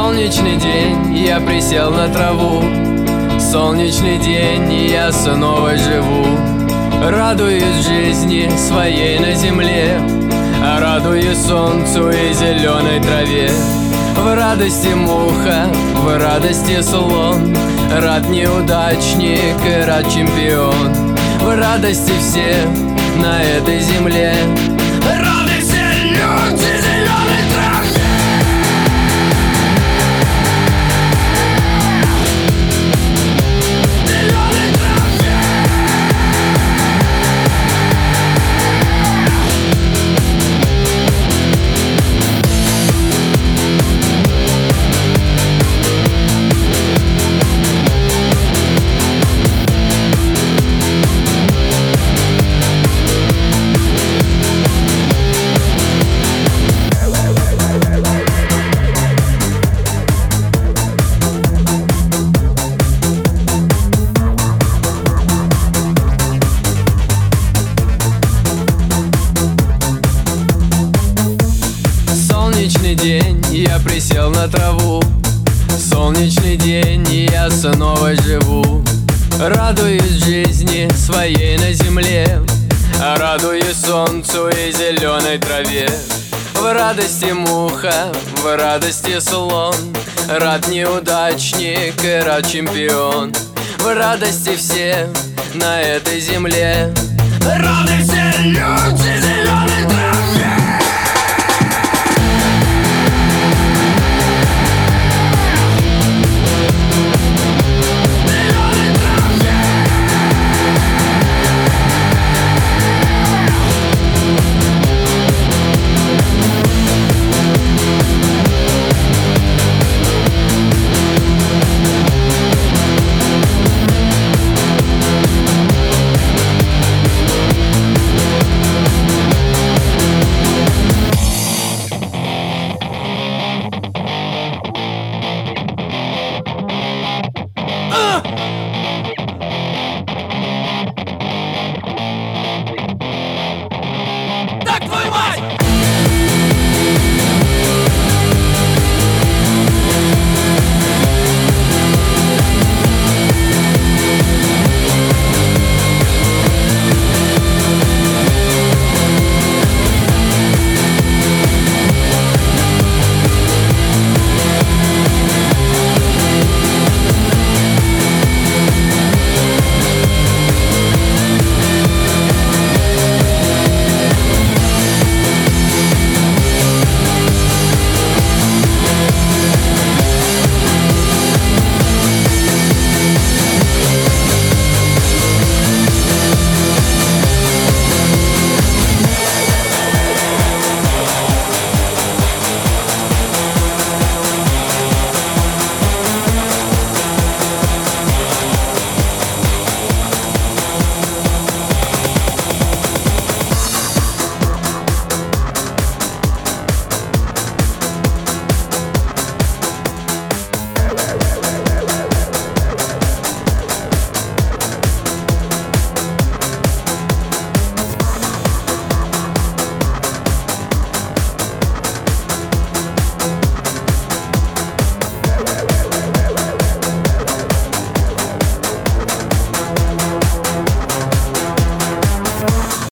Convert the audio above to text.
Солнечный день, я присел на траву. Солнечный день, и я снова живу. Радуюсь жизни своей на земле, радуюсь солнцу и зеленой траве. В радости муха, в радости слон, рад неудачник и рад чемпион. В радости все на этой земле, рады все люди зеленой траве. Солнечный день, я присел на траву. Солнечный день, и я снова живу. Радуюсь жизни своей на земле, радуюсь солнцу и зеленой траве. В радости муха, в радости слон, рад неудачник и рад чемпион. В радости все на этой земле, рады все люди.